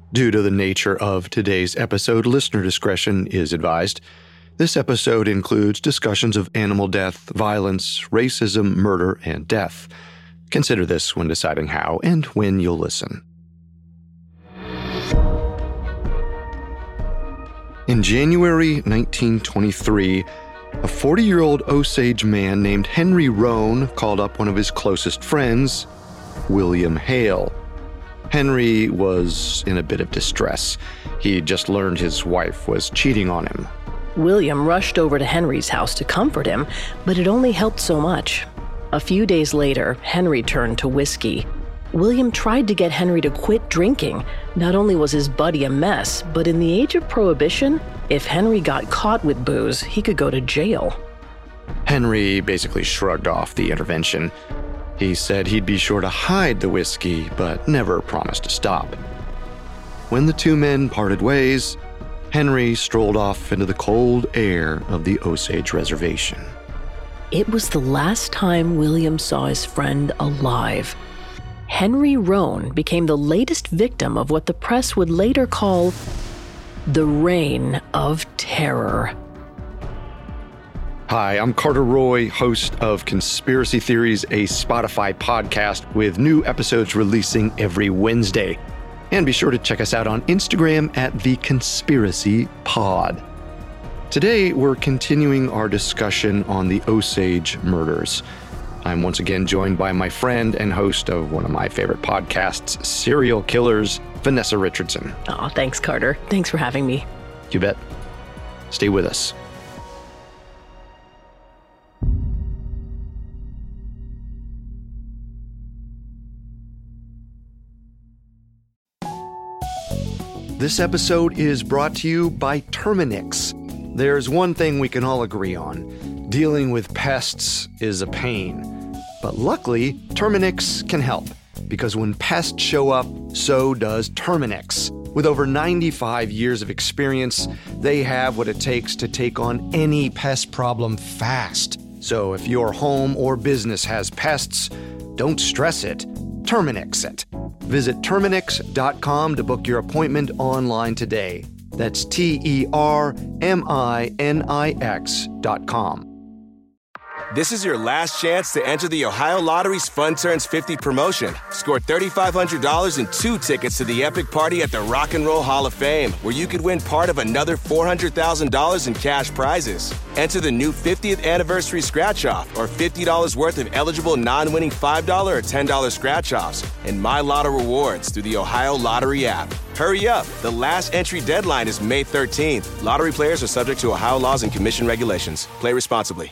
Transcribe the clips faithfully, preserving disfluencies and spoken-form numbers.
Due to the nature of today's episode, listener discretion is advised. This episode includes discussions of animal death, violence, racism, murder, and death. Consider this when deciding how and when you'll listen. In January nineteen twenty-three, a forty-year-old Osage man named Henry Roan called up one of his closest friends, William Hale. Henry was in a bit of distress. He'd just learned his wife was cheating on him. William rushed over to Henry's house to comfort him, but it only helped so much. A few days later, Henry turned to whiskey. William tried to get Henry to quit drinking. Not only was his buddy a mess, but in the age of Prohibition, if Henry got caught with booze, he could go to jail. Henry basically shrugged off the intervention. He said he'd be sure to hide the whiskey, but never promised to stop. When the two men parted ways, Henry strolled off into the cold air of the Osage Reservation. It was the last time William saw his friend alive. Henry Roan became the latest victim of what the press would later call the Reign of Terror. Hi, I'm Carter Roy, host of Conspiracy Theories, a Spotify podcast with new episodes releasing every Wednesday. And be sure to check us out on Instagram at The Conspiracy Pod. Today, we're continuing our discussion on the Osage murders. I'm once again joined by my friend and host of one of my favorite podcasts, Serial Killers, Vanessa Richardson. Oh, thanks, Carter. Thanks for having me. You bet. Stay with us. This episode is brought to you by Terminix. There's one thing we can all agree on. Dealing with pests is a pain. But luckily, Terminix can help. Because when pests show up, so does Terminix. With over ninety-five years of experience, they have what it takes to take on any pest problem fast. So if your home or business has pests, don't stress it. Terminix it. Visit Terminix dot com to book your appointment online today. That's T E R M I N I X dot com. This is your last chance to enter the Ohio Lottery's Fun Turns fifty promotion. Score three thousand five hundred dollars and two tickets to the epic party at the Rock and Roll Hall of Fame, where you could win part of another four hundred thousand dollars in cash prizes. Enter the new fiftieth anniversary scratch-off or fifty dollars worth of eligible non-winning five dollars or ten dollars scratch-offs and My Lotto rewards through the Ohio Lottery app. Hurry up. The last entry deadline is May thirteenth. Lottery players are subject to Ohio laws and commission regulations. Play responsibly.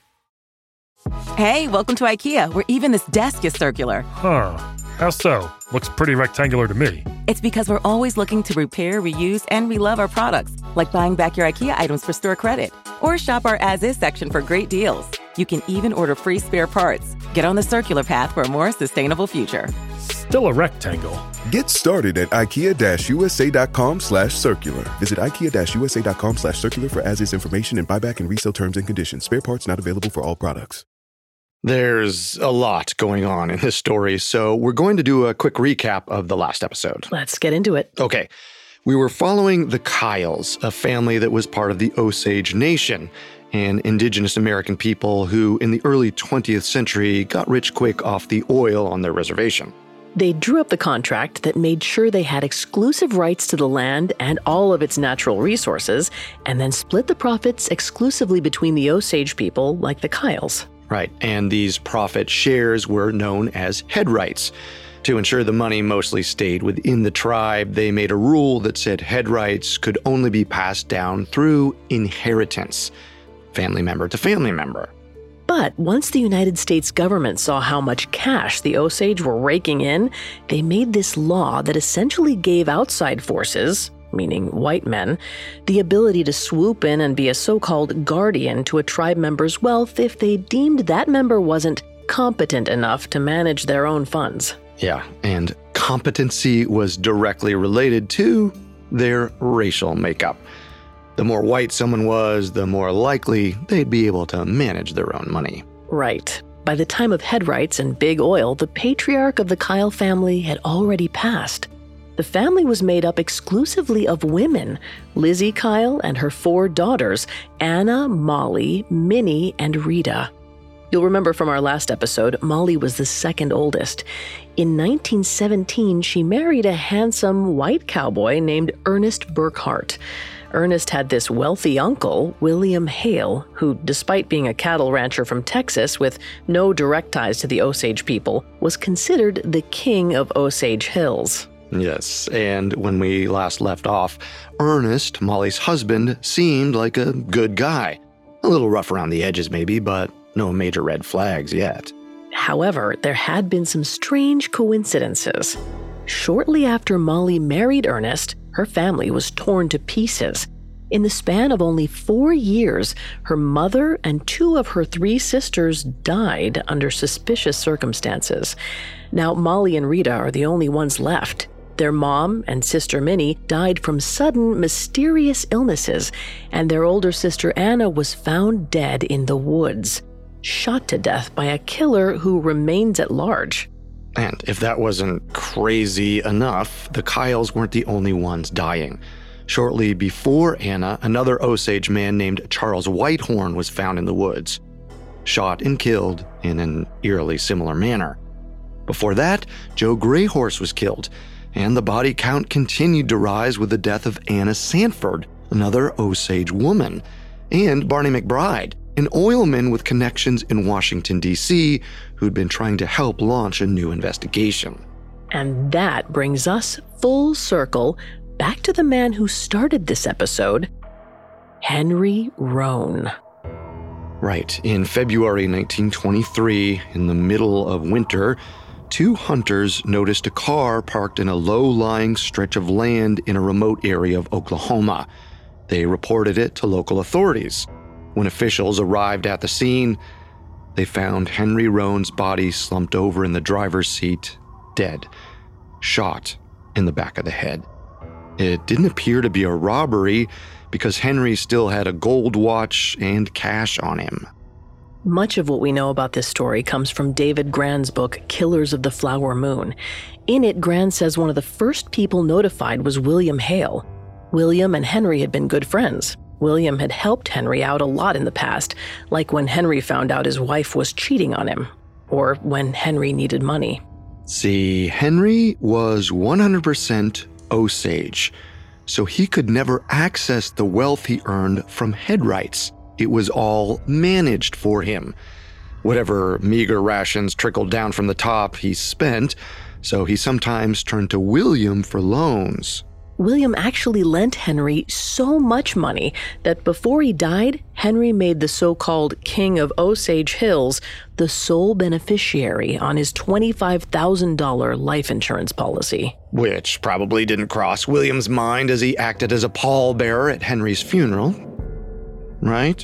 Hey, welcome to IKEA, where even this desk is circular. Huh. How so? Looks pretty rectangular to me. It's because we're always looking to repair, reuse, and relove our products, like buying back your IKEA items for store credit. Or shop our as-is section for great deals. You can even order free spare parts. Get on the circular path for a more sustainable future. Still a rectangle. Get started at ikea-usa.com slash circular. Visit ikea-usa.com slash circular for as-is information and buyback and resale terms and conditions. Spare parts not available for all products. There's a lot going on in this story, so we're going to do a quick recap of the last episode. Let's get into it. Okay. We were following the Kyles, a family that was part of the Osage Nation, an indigenous American people who, in the early twentieth century, got rich quick off the oil on their reservation. They drew up the contract that made sure they had exclusive rights to the land and all of its natural resources, and then split the profits exclusively between the Osage people like the Kyles. Right, and these profit shares were known as head rights. To ensure the money mostly stayed within the tribe, they made a rule that said head rights could only be passed down through inheritance, family member to family member. But once the United States government saw how much cash the Osage were raking in, they made this law that essentially gave outside forces, meaning white men, the ability to swoop in and be a so-called guardian to a tribe member's wealth if they deemed that member wasn't competent enough to manage their own funds. Yeah, and competency was directly related to their racial makeup. The more white someone was, the more likely they'd be able to manage their own money. Right. By the time of head rights and big oil, the patriarch of the Kyle family had already passed. The family was made up exclusively of women, Lizzie Kyle and her four daughters, Anna, Molly, Minnie, and Rita. You'll remember from our last episode, Molly was the second oldest. In nineteen seventeen, she married a handsome white cowboy named Ernest Burkhart. Ernest had this wealthy uncle, William Hale, who, despite being a cattle rancher from Texas with no direct ties to the Osage people, was considered the king of Osage Hills. Yes, and when we last left off, Ernest, Molly's husband, seemed like a good guy. A little rough around the edges maybe, but no major red flags yet. However, there had been some strange coincidences. Shortly after Molly married Ernest, her family was torn to pieces. In the span of only four years, her mother and two of her three sisters died under suspicious circumstances. Now, Molly and Rita are the only ones left. Their mom and sister Minnie died from sudden, mysterious illnesses, and their older sister Anna was found dead in the woods, shot to death by a killer who remains at large. And if that wasn't crazy enough, the Kyles weren't the only ones dying. Shortly before Anna, another Osage man named Charles Whitehorn was found in the woods, shot and killed in an eerily similar manner. Before that, Joe Greyhorse was killed, and the body count continued to rise with the death of Anna Sanford, another Osage woman, and Barney McBride, an oilman with connections in Washington, D C, who'd been trying to help launch a new investigation. And that brings us full circle back to the man who started this episode, Henry Roan. Right. In February nineteen twenty-three, in the middle of winter, two hunters noticed a car parked in a low-lying stretch of land in a remote area of Oklahoma. They reported it to local authorities. When officials arrived at the scene, they found Henry Roan's body slumped over in the driver's seat, dead, shot in the back of the head. It didn't appear to be a robbery because Henry still had a gold watch and cash on him. Much of what we know about this story comes from David Grann's book, Killers of the Flower Moon. In it, Grann says one of the first people notified was William Hale. William and Henry had been good friends. William had helped Henry out a lot in the past, like when Henry found out his wife was cheating on him, or when Henry needed money. See, Henry was one hundred percent Osage, so he could never access the wealth he earned from head rights. It was all managed for him. Whatever meager rations trickled down from the top, he spent, so he sometimes turned to William for loans. William actually lent Henry so much money that before he died, Henry made the so-called King of Osage Hills the sole beneficiary on his twenty-five thousand dollars life insurance policy. Which probably didn't cross William's mind as he acted as a pallbearer at Henry's funeral. Right?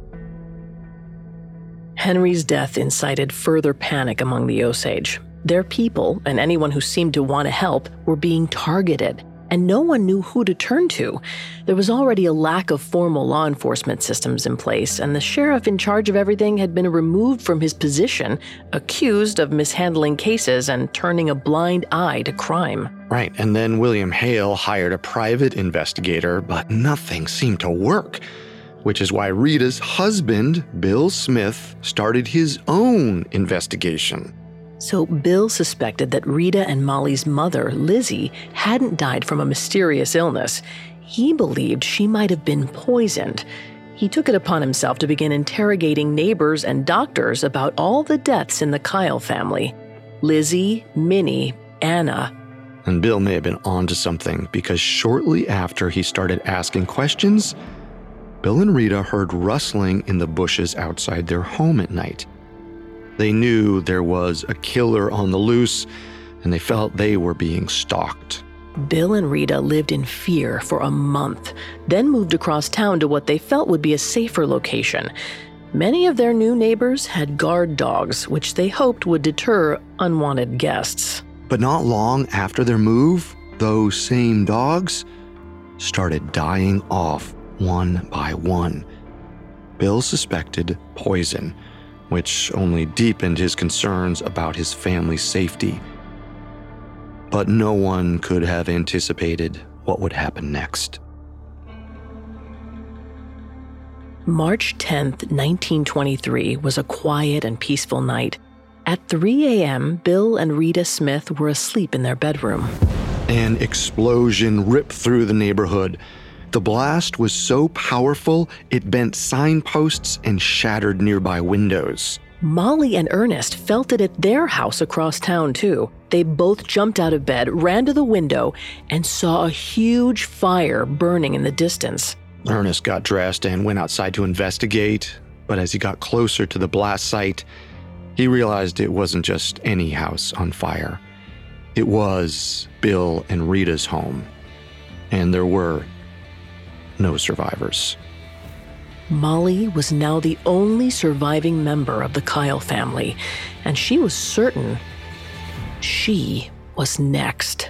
Henry's death incited further panic among the Osage. Their people, and anyone who seemed to want to help, were being targeted, and no one knew who to turn to. There was already a lack of formal law enforcement systems in place, and the sheriff in charge of everything had been removed from his position, accused of mishandling cases and turning a blind eye to crime. Right, and then William Hale hired a private investigator, but nothing seemed to work. Which is why Rita's husband, Bill Smith, started his own investigation. So Bill suspected that Rita and Molly's mother, Lizzie, hadn't died from a mysterious illness. He believed she might have been poisoned. He took it upon himself to begin interrogating neighbors and doctors about all the deaths in the Kyle family. Lizzie, Minnie, Anna. And Bill may have been onto something because shortly after he started asking questions, Bill and Rita heard rustling in the bushes outside their home at night. They knew there was a killer on the loose, and they felt they were being stalked. Bill and Rita lived in fear for a month, then moved across town to what they felt would be a safer location. Many of their new neighbors had guard dogs, which they hoped would deter unwanted guests. But not long after their move, those same dogs started dying off one by one. Bill suspected poison, which only deepened his concerns about his family's safety. But no one could have anticipated what would happen next. March tenth, nineteen twenty-three was a quiet and peaceful night. At three a.m., Bill and Rita Smith were asleep in their bedroom. An explosion ripped through the neighborhood. The blast was so powerful, it bent signposts and shattered nearby windows. Molly and Ernest felt it at their house across town, too. They both jumped out of bed, ran to the window, and saw a huge fire burning in the distance. Ernest got dressed and went outside to investigate, but as he got closer to the blast site, he realized it wasn't just any house on fire. It was Bill and Rita's home, and there were no survivors. Molly was now the only surviving member of the Kyle family, and she was certain she was next.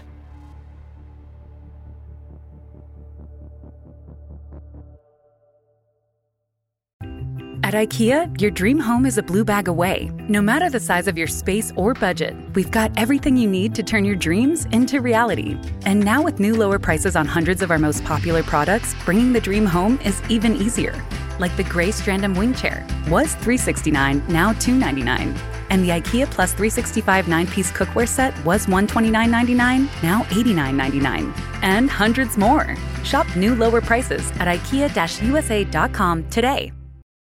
At IKEA, your dream home is a blue bag away. No matter the size of your space or budget, we've got everything you need to turn your dreams into reality. And now with new lower prices on hundreds of our most popular products, bringing the dream home is even easier. Like the gray Strandom wing chair, was three hundred sixty-nine dollars, now two hundred ninety-nine dollars. And the IKEA Plus three sixty-five nine-piece cookware set was one hundred twenty-nine dollars and ninety-nine cents, now eighty-nine dollars and ninety-nine cents. And hundreds more. Shop new lower prices at ikea dash u s a dot com today.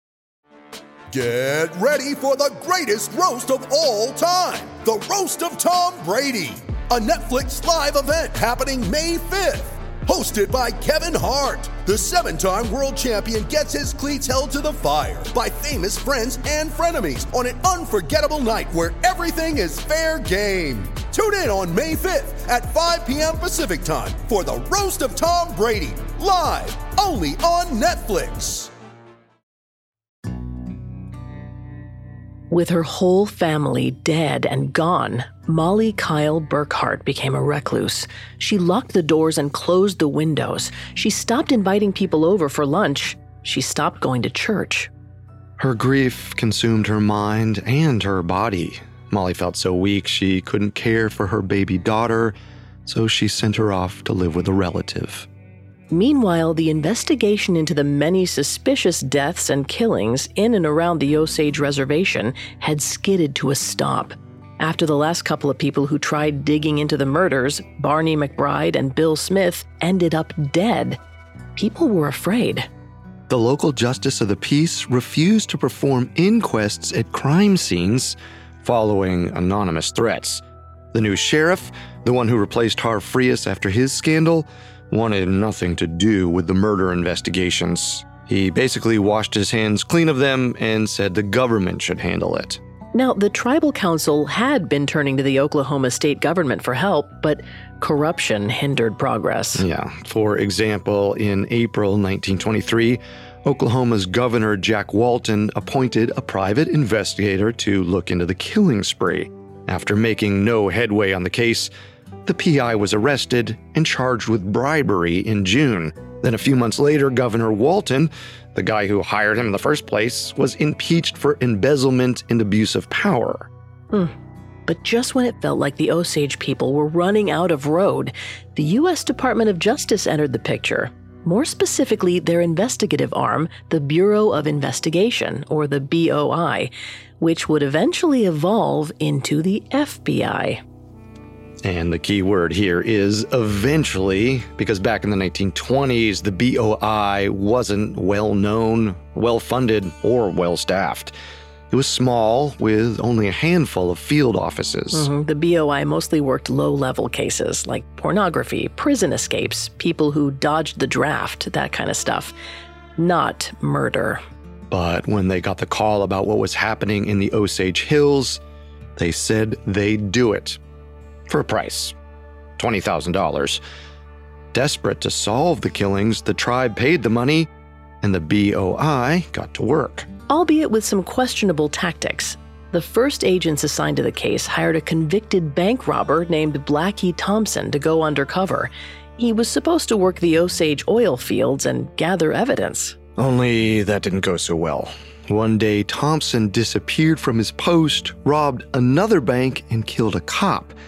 Get ready for the greatest roast of all time, the Roast of Tom Brady, a Netflix live event happening May fifth. Hosted by Kevin Hart, the seven-time world champion gets his cleats held to the fire by famous friends and frenemies on an unforgettable night where everything is fair game. Tune in on May fifth at five p.m. Pacific time for the Roast of Tom Brady, live only on Netflix. With her whole family dead and gone, Molly Kyle Burkhart became a recluse. She locked the doors and closed the windows. She stopped inviting people over for lunch. She stopped going to church. Her grief consumed her mind and her body. Molly felt so weak she couldn't care for her baby daughter, so she sent her off to live with a relative. Meanwhile, the investigation into the many suspicious deaths and killings in and around the Osage Reservation had skidded to a stop. After the last couple of people who tried digging into the murders, Barney McBride and Bill Smith, ended up dead, people were afraid. The local justice of the peace refused to perform inquests at crime scenes following anonymous threats. The new sheriff, the one who replaced Harv Frias after his scandal, wanted nothing to do with the murder investigations. He basically washed his hands clean of them and said the government should handle it. Now, the tribal council had been turning to the Oklahoma state government for help, but corruption hindered progress. Yeah. For example, in April nineteen twenty-three, Oklahoma's Governor Jack Walton appointed a private investigator to look into the killing spree. After making no headway on the case, the P I was arrested and charged with bribery in June. Then a few months later, Governor Walton, the guy who hired him in the first place, was impeached for embezzlement and abuse of power. Hmm. But just when it felt like the Osage people were running out of road, the U S Department of Justice entered the picture. More specifically, their investigative arm, the Bureau of Investigation, or the B O I, which would eventually evolve into the F B I. And the key word here is eventually, because back in the nineteen twenties, the B O I wasn't well-known, well-funded, or well-staffed. It was small, with only a handful of field offices. Mm-hmm. The B O I mostly worked low-level cases, like pornography, prison escapes, people who dodged the draft, that kind of stuff. Not murder. But when they got the call about what was happening in the Osage Hills, they said they'd do it. For a price, twenty thousand dollars. Desperate to solve the killings, the tribe paid the money, and the B O I got to work. Albeit with some questionable tactics. The first agents assigned to the case hired a convicted bank robber named Blackie Thompson to go undercover. He was supposed to work the Osage oil fields and gather evidence. Only that didn't go so well. One day, Thompson disappeared from his post, robbed another bank, and killed a cop.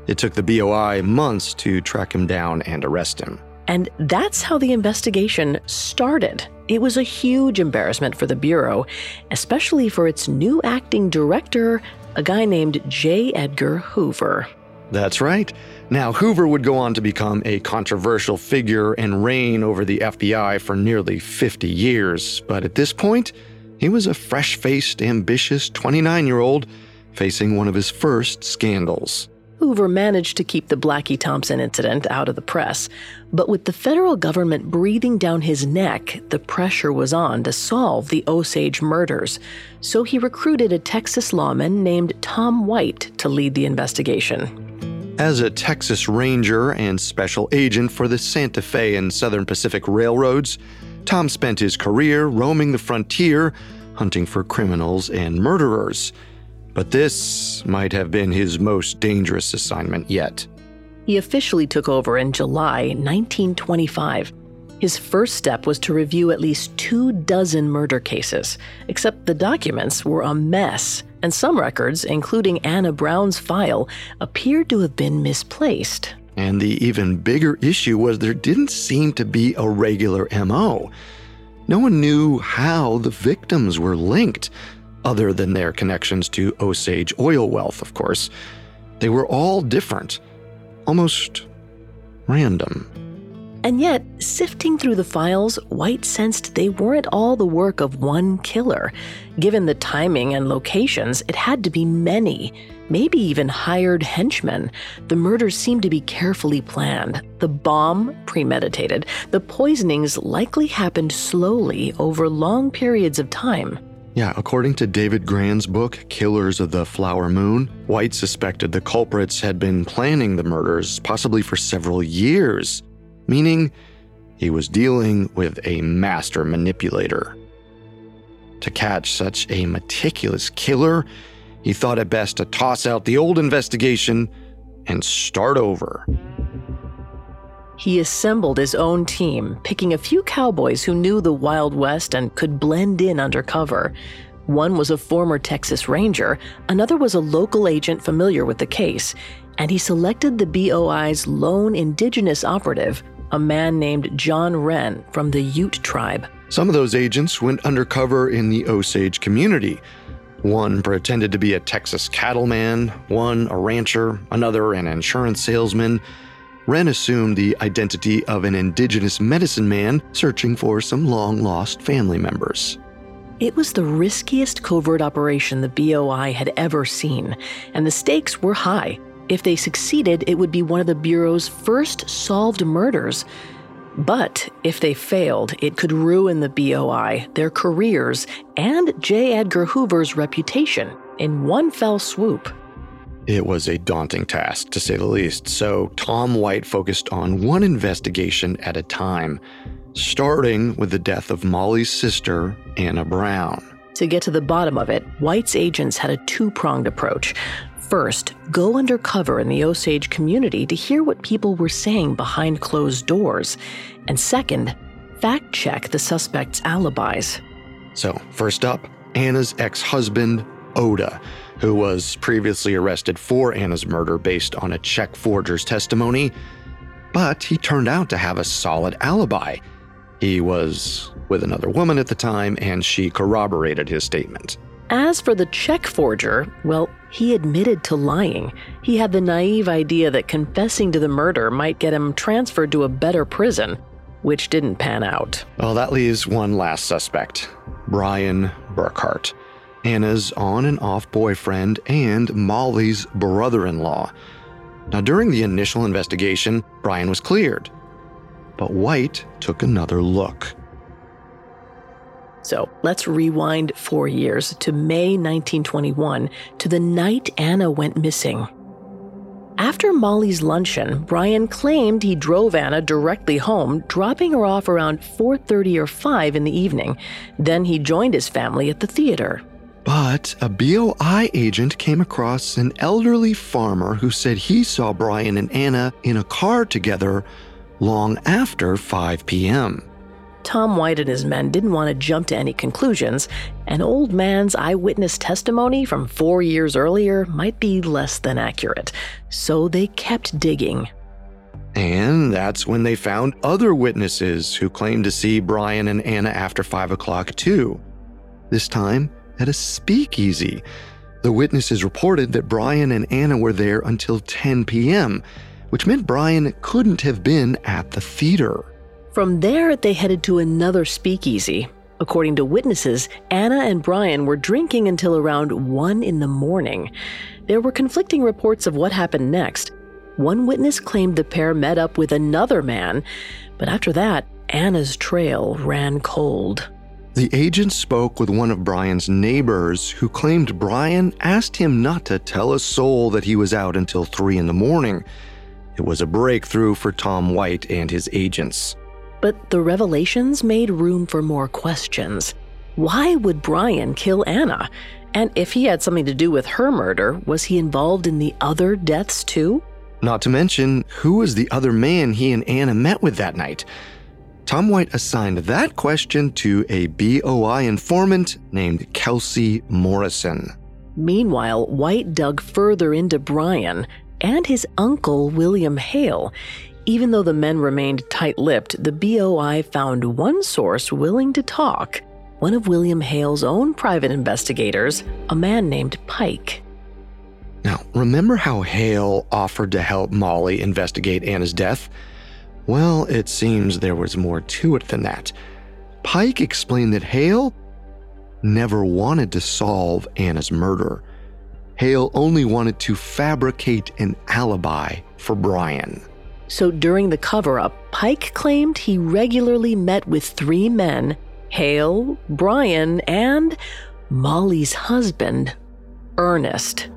It took the B O I months to track him down and arrest him. And that's how the investigation started. It was a huge embarrassment for the Bureau, especially for its new acting director, a guy named J. Edgar Hoover. That's right. Now, Hoover would go on to become a controversial figure and reign over the F B I for nearly fifty years. But at this point, he was a fresh-faced, ambitious twenty-nine-year-old facing one of his first scandals. Hoover managed to keep the Blackie Thompson incident out of the press, but with the federal government breathing down his neck, the pressure was on to solve the Osage murders. So he recruited a Texas lawman named Tom White to lead the investigation. As a Texas Ranger and special agent for the Santa Fe and Southern Pacific Railroads, Tom spent his career roaming the frontier, hunting for criminals and murderers. But this might have been his most dangerous assignment yet. He officially took over in July nineteen twenty-five. His first step was to review at least two dozen murder cases, except the documents were a mess, and some records, including Anna Brown's file, appeared to have been misplaced. And the even bigger issue was there didn't seem to be a regular M O. No one knew how the victims were linked, other than their connections to Osage oil wealth, of course. They were all different, almost random. And yet, sifting through the files, White sensed they weren't all the work of one killer. Given the timing and locations, it had to be many, maybe even hired henchmen. The murders seemed to be carefully planned. The bomb, premeditated. The poisonings likely happened slowly over long periods of time. Yeah, according to David Grann's book, Killers of the Flower Moon, White suspected the culprits had been planning the murders possibly for several years, meaning he was dealing with a master manipulator. To catch such a meticulous killer, he thought it best to toss out the old investigation and start over. He assembled his own team, picking a few cowboys who knew the Wild West and could blend in undercover. One was a former Texas Ranger, another was a local agent familiar with the case, and he selected the B O I's lone indigenous operative, a man named John Wren from the Ute tribe. Some of those agents went undercover in the Osage community. One pretended to be a Texas cattleman, one a rancher, another an insurance salesman. Wren assumed the identity of an indigenous medicine man searching for some long-lost family members. It was the riskiest covert operation the B O I had ever seen, and the stakes were high. If they succeeded, it would be one of the Bureau's first solved murders. But if they failed, it could ruin the B O I, their careers, and J. Edgar Hoover's reputation in one fell swoop. It was a daunting task, to say the least, so Tom White focused on one investigation at a time, starting with the death of Molly's sister, Anna Brown. To get to the bottom of it, White's agents had a two-pronged approach. First, go undercover in the Osage community to hear what people were saying behind closed doors. And second, fact-check the suspects' alibis. So, first up, Anna's ex-husband, Oda, who was previously arrested for Anna's murder based on a check forger's testimony, but he turned out to have a solid alibi. He was with another woman at the time, and she corroborated his statement. As for the check forger, well, he admitted to lying. He had the naive idea that confessing to the murder might get him transferred to a better prison, which didn't pan out. Well, that leaves one last suspect, Brian Burkhart, Anna's on and off boyfriend and Molly's brother-in-law. Now, during the initial investigation, Brian was cleared, but White took another look. So let's rewind four years to May nineteen twenty-one, to the night Anna went missing. After Molly's luncheon, Brian claimed he drove Anna directly home, dropping her off around four thirty or five in the evening. Then he joined his family at the theater. But a B O I agent came across an elderly farmer who said he saw Brian and Anna in a car together long after five p.m. Tom White and his men didn't want to jump to any conclusions. An old man's eyewitness testimony from four years earlier might be less than accurate, so they kept digging. And that's when they found other witnesses who claimed to see Brian and Anna after five o'clock too. This time at a speakeasy. The witnesses reported that Brian and Anna were there until ten p.m., which meant Brian couldn't have been at the theater. From there, they headed to another speakeasy. According to witnesses, Anna and Brian were drinking until around one in the morning. There were conflicting reports of what happened next. One witness claimed the pair met up with another man, but after that, Anna's trail ran cold. The agent spoke with one of Brian's neighbors who claimed Brian asked him not to tell a soul that he was out until three in the morning. It was a breakthrough for Tom White and his agents. But the revelations made room for more questions. Why would Brian kill Anna? And if he had something to do with her murder, was he involved in the other deaths too? Not to mention, who was the other man he and Anna met with that night? Tom White assigned that question to a B O I informant named Kelsey Morrison. Meanwhile, White dug further into Brian and his uncle, William Hale. Even though the men remained tight-lipped, the B O I found one source willing to talk, one of William Hale's own private investigators, a man named Pike. Now, remember how Hale offered to help Molly investigate Anna's death? Well, it seems there was more to it than that. Pike explained that Hale never wanted to solve Anna's murder. Hale only wanted to fabricate an alibi for Brian. So during the cover-up, Pike claimed he regularly met with three men, Hale, Brian, and Molly's husband, Ernest.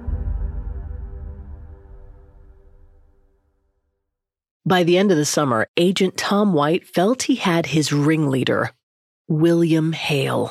By the end of the summer, Agent Tom White felt he had his ringleader, William Hale.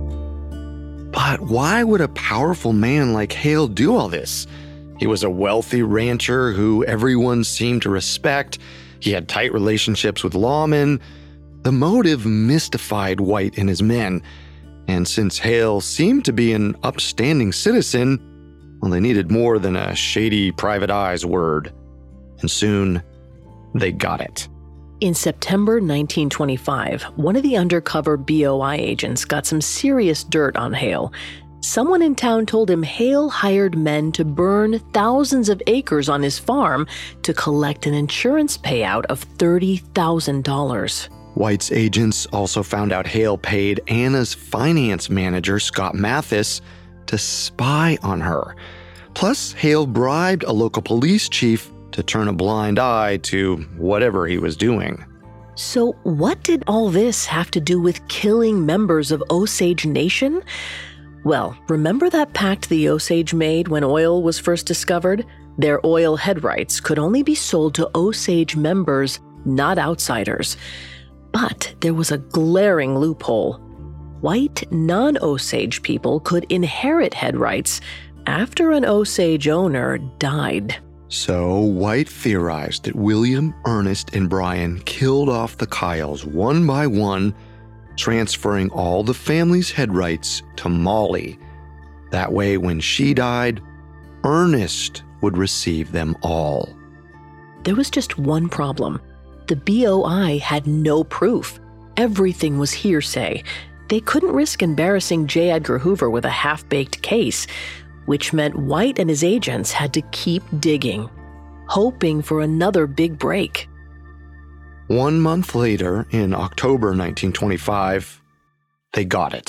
But why would a powerful man like Hale do all this? He was a wealthy rancher who everyone seemed to respect. He had tight relationships with lawmen. The motive mystified White and his men. And since Hale seemed to be an upstanding citizen, well, they needed more than a shady private eye's word. And soon, they got it. In September nineteen twenty-five, one of the undercover B O I agents got some serious dirt on Hale. Someone in town told him Hale hired men to burn thousands of acres on his farm to collect an insurance payout of thirty thousand dollars. White's agents also found out Hale paid Anna's finance manager, Scott Mathis, to spy on her. Plus, Hale bribed a local police chief to turn a blind eye to whatever he was doing. So what did all this have to do with killing members of Osage Nation? Well, remember that pact the Osage made when oil was first discovered? Their oil head rights could only be sold to Osage members, not outsiders. But there was a glaring loophole. White non-Osage people could inherit head rights after an Osage owner died. So White theorized that William, Ernest, and Brian killed off the Kyles one by one, transferring all the family's head rights to Molly. That way, when she died, Ernest would receive them all. There was just one problem. The B O I had no proof. Everything was hearsay. They couldn't risk embarrassing J. Edgar Hoover with a half-baked case, which meant White and his agents had to keep digging, hoping for another big break. One month later, in October nineteen twenty-five, they got it.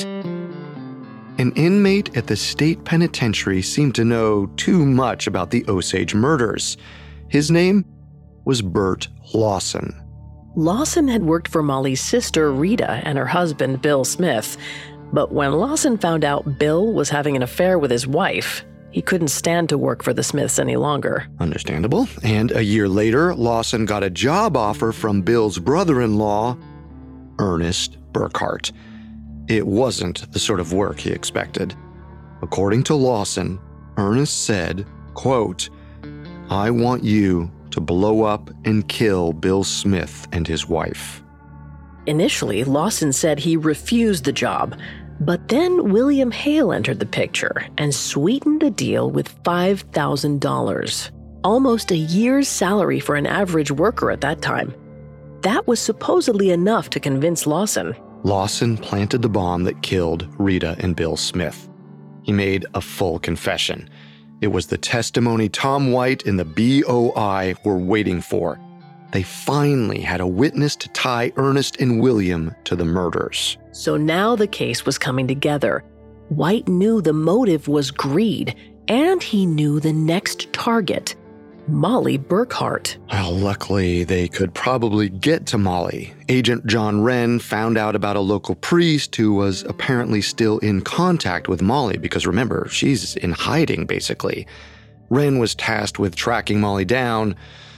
An inmate at the state penitentiary seemed to know too much about the Osage murders. His name was Bert Lawson. Lawson had worked for Molly's sister, Rita, and her husband, Bill Smith. But when Lawson found out Bill was having an affair with his wife, he couldn't stand to work for the Smiths any longer. Understandable. And a year later, Lawson got a job offer from Bill's brother-in-law, Ernest Burkhart. It wasn't the sort of work he expected. According to Lawson, Ernest said, quote, "I want you to blow up and kill Bill Smith and his wife." Initially, Lawson said he refused the job, but then William Hale entered the picture and sweetened the deal with five thousand dollars, almost a year's salary for an average worker at that time. That was supposedly enough to convince Lawson. Lawson planted the bomb that killed Rita and Bill Smith. He made a full confession. It was the testimony Tom White and the B O I were waiting for. They finally had a witness to tie Ernest and William to the murders. So now the case was coming together. White knew the motive was greed, and he knew the next target, Molly Burkhart. Well, luckily, they could probably get to Molly. Agent John Wren found out about a local priest who was apparently still in contact with Molly because, remember, she's in hiding, basically. Wren was tasked with tracking Molly down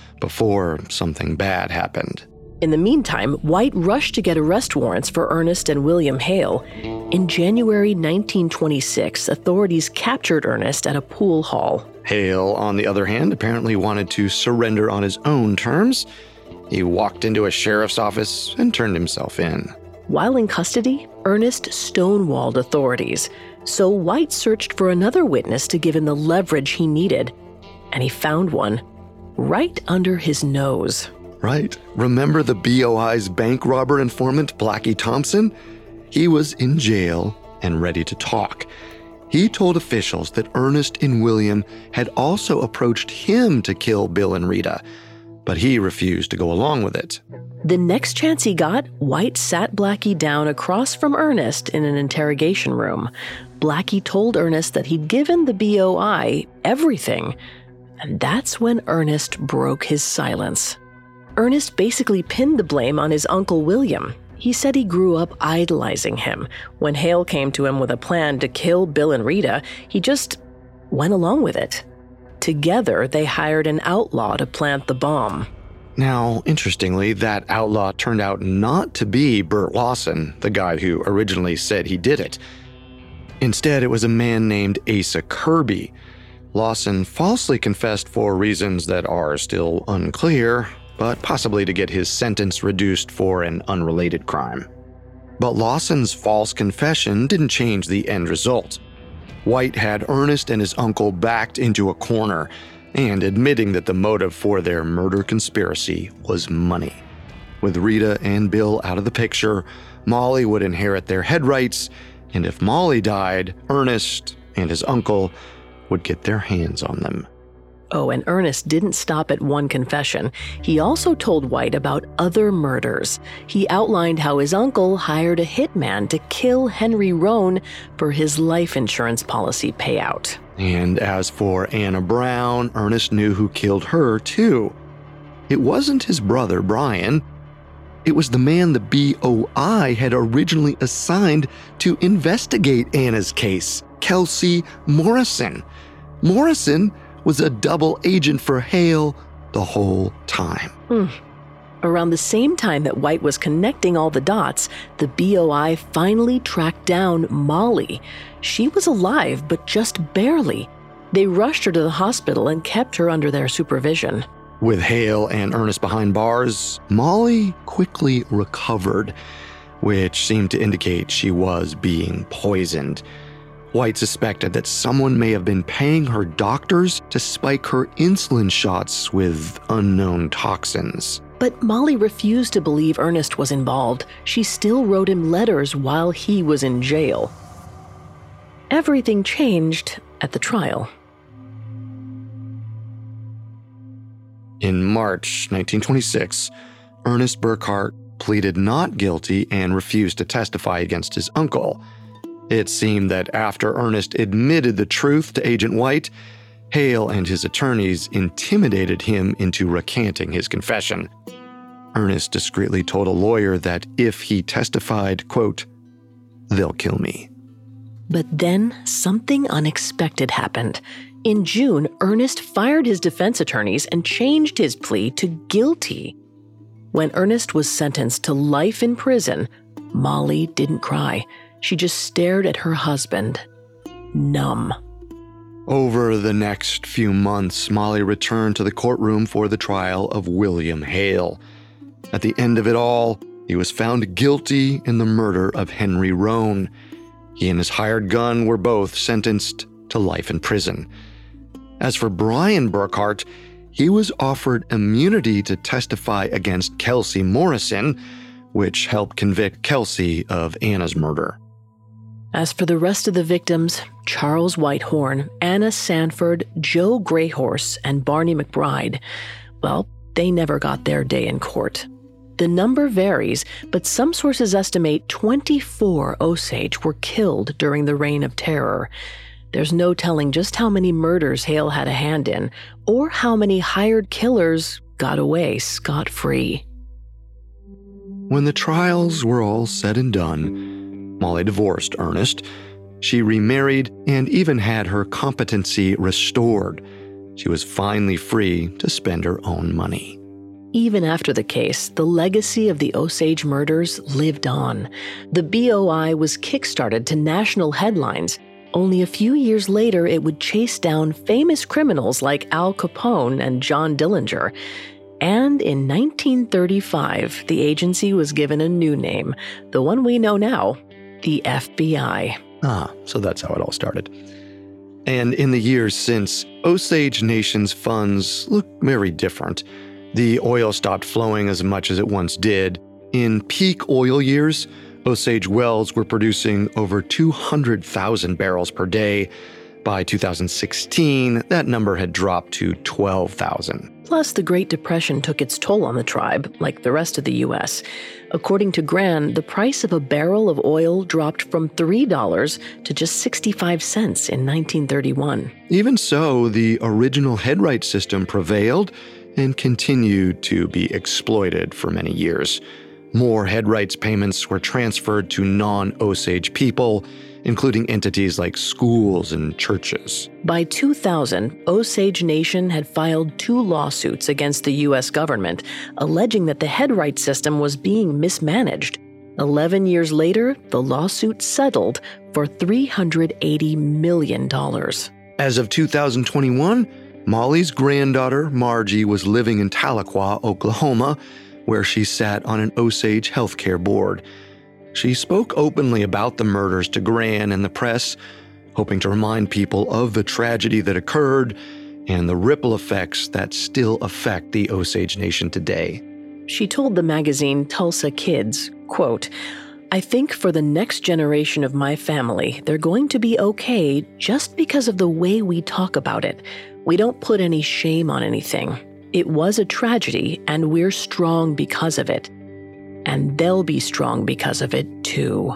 before something bad happened. In the meantime, White rushed to get arrest warrants for Ernest and William Hale. In January nineteen twenty-six, authorities captured Ernest at a pool hall. Hale, on the other hand, apparently wanted to surrender on his own terms. He walked into a sheriff's office and turned himself in. While in custody, Ernest stonewalled authorities, so White searched for another witness to give him the leverage he needed, and he found one right under his nose. Right. Remember the B O I's bank robber informant, Blackie Thompson? He was in jail and ready to talk. He told officials that Ernest and William had also approached him to kill Bill and Rita, but he refused to go along with it. The next chance he got, White sat Blackie down across from Ernest in an interrogation room. Blackie told Ernest that he'd given the B O I everything, and that's when Ernest broke his silence. Ernest basically pinned the blame on his uncle William. He said he grew up idolizing him. When Hale came to him with a plan to kill Bill and Rita, he just went along with it. Together, they hired an outlaw to plant the bomb. Now, interestingly, that outlaw turned out not to be Bert Lawson, the guy who originally said he did it. Instead, it was a man named Asa Kirby. Lawson falsely confessed for reasons that are still unclear, but possibly to get his sentence reduced for an unrelated crime. But Lawson's false confession didn't change the end result. White had Ernest and his uncle backed into a corner and admitting that the motive for their murder conspiracy was money. With Rita and Bill out of the picture, Molly would inherit their head rights, and if Molly died, Ernest and his uncle would get their hands on them. Oh, and Ernest didn't stop at one confession. He also told White about other murders. He outlined how his uncle hired a hitman to kill Henry Roan for his life insurance policy payout. And as for Anna Brown, Ernest knew who killed her, too. It wasn't his brother, Brian. It was the man the B O I had originally assigned to investigate Anna's case, Kelsey Morrison. Morrison was a double agent for Hale the whole time. Hmm. Around the same time that White was connecting all the dots, the B O I finally tracked down Molly. She was alive, but just barely. They rushed her to the hospital and kept her under their supervision. With Hale and Ernest behind bars, Molly quickly recovered, which seemed to indicate she was being poisoned. White suspected that someone may have been paying her doctors to spike her insulin shots with unknown toxins. But Molly refused to believe Ernest was involved. She still wrote him letters while he was in jail. Everything changed at the trial. In March nineteen twenty-six, Ernest Burkhart pleaded not guilty and refused to testify against his uncle. It seemed that after Ernest admitted the truth to Agent White, Hale and his attorneys intimidated him into recanting his confession. Ernest discreetly told a lawyer that if he testified, quote, "they'll kill me." But then something unexpected happened. In June, Ernest fired his defense attorneys and changed his plea to guilty. When Ernest was sentenced to life in prison, Molly didn't cry. She just stared at her husband, numb. Over the next few months, Molly returned to the courtroom for the trial of William Hale. At the end of it all, he was found guilty in the murder of Henry Roan. He and his hired gun were both sentenced to life in prison. As for Brian Burkhart, he was offered immunity to testify against Kelsey Morrison, which helped convict Kelsey of Anna's murder. As for the rest of the victims, Charles Whitehorn, Anna Sanford, Joe Greyhorse, and Barney McBride, well, they never got their day in court. The number varies, but some sources estimate twenty-four Osage were killed during the Reign of Terror. There's no telling just how many murders Hale had a hand in, or how many hired killers got away scot-free. When the trials were all said and done, Molly divorced Ernest. She remarried and even had her competency restored. She was finally free to spend her own money. Even after the case, the legacy of the Osage murders lived on. The B O I was kickstarted to national headlines. Only a few years later, it would chase down famous criminals like Al Capone and John Dillinger. And in nineteen thirty-five, the agency was given a new name, the one we know now, the F B I. Ah, so that's how it all started. And in the years since, Osage Nation's funds look very different. The oil stopped flowing as much as it once did. In peak oil years, Osage wells were producing over two hundred thousand barrels per day. By two thousand sixteen, that number had dropped to twelve thousand. Plus, the Great Depression took its toll on the tribe, like the rest of the U S. According to Gran, the price of a barrel of oil dropped from three dollars to just sixty-five cents in nineteen thirty-one. Even so, the original headright system prevailed and continued to be exploited for many years. More headrights payments were transferred to non-Osage people, including entities like schools and churches. By two thousand, Osage Nation had filed two lawsuits against the U S government, alleging that the headright system was being mismanaged. Eleven years later, the lawsuit settled for three hundred eighty million dollars. As of two thousand twenty-one, Molly's granddaughter, Margie, was living in Tahlequah, Oklahoma, where she sat on an Osage healthcare board. She spoke openly about the murders to Gran and the press, hoping to remind people of the tragedy that occurred and the ripple effects that still affect the Osage Nation today. She told the magazine Tulsa Kids, quote, "I think for the next generation of my family, they're going to be okay just because of the way we talk about it. We don't put any shame on anything. It was a tragedy, and we're strong because of it. And they'll be strong because of it, too."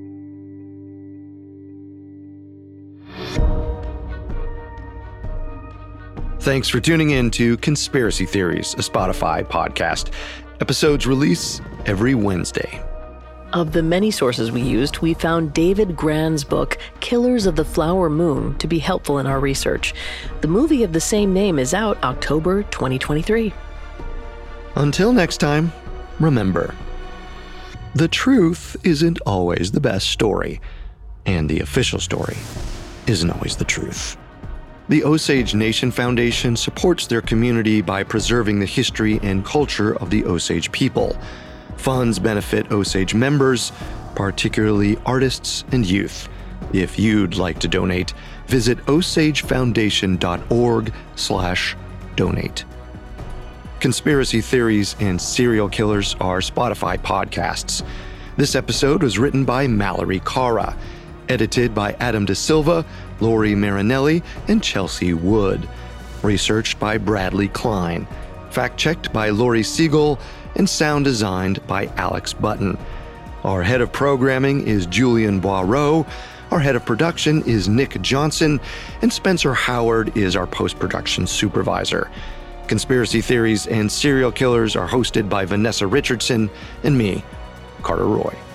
Thanks for tuning in to Conspiracy Theories, a Spotify podcast. Episodes release every Wednesday. Of the many sources we used, we found David Gran's book, Killers of the Flower Moon, to be helpful in our research. The movie of the same name is out October twenty twenty-three. Until next time, remember, the truth isn't always the best story, and the official story isn't always the truth. The Osage Nation Foundation supports their community by preserving the history and culture of the Osage people. Funds benefit Osage members, particularly artists and youth. If you'd like to donate, visit osagefoundation.org slash donate. Conspiracy Theories and Serial Killers are Spotify podcasts. This episode was written by Mallory Cara, edited by Adam De Silva, Lori Marinelli, and Chelsea Wood. Researched by Bradley Klein. Fact-checked by Lori Siegel, and sound designed by Alex Button. Our head of programming is Julian Boireau. Our head of production is Nick Johnson, and Spencer Howard is our post-production supervisor. Conspiracy Theories and Serial Killers are hosted by Vanessa Richardson and me, Carter Roy.